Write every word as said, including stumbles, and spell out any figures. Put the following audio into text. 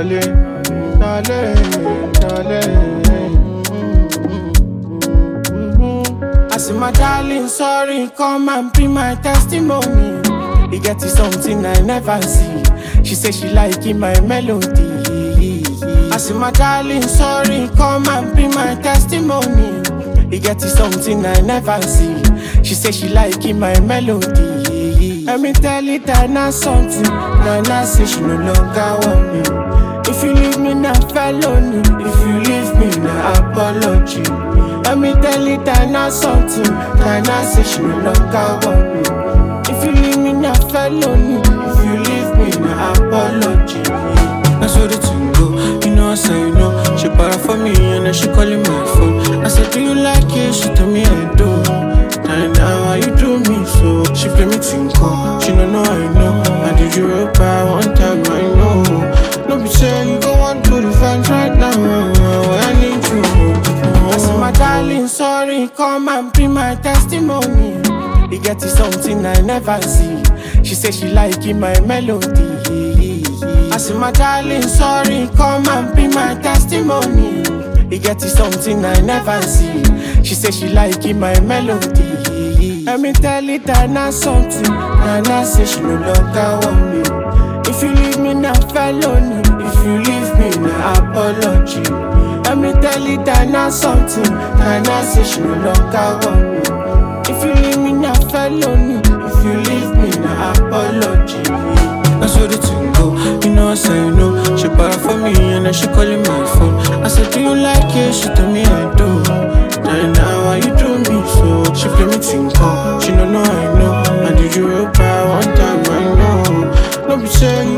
darling, darling, darling. I say my darling, sorry, come and be my testimony. He get you something I never see. She say she like it, my melody. I say my darling, sorry, come and be my testimony. He get you something I never see. She say she like it, my melody. Let me tell you that now something. Now now say she no longer want me. If you leave me now felony, if you leave me now apology. Let me tell you that now something. Now now say she no longer want me. If you leave me now felony, if you leave me now apology. That's what the thing go. You know I say no. She para for me and then she calling my phone. I said, do you like it? She told me I do. And now why you do me so? She play me tinko. She don't know I know. I did you real bad one time I know. No be say you go on to the fans right now. I need you. I say my darling, sorry, come and be my testimony. He get you something I never see. She say she like it, my melody. I say my darling, sorry, come and be my testimony. He get you something I never see. She say she like it, my melody. Let me tell you that now something. Now now say she no longer want me. If you leave me now felony, if you leave me now apology. Let me tell you that now something. Now now say she no longer want me. If you leave me now felony, if you leave me now apology. That's what the thing go. You know I say no. She para for me and then she calling my phone. I said, do you like it? She told me I do. And now why you do me so? She play me tinko. She don't know I know. I did you real bad one time I know. No be saying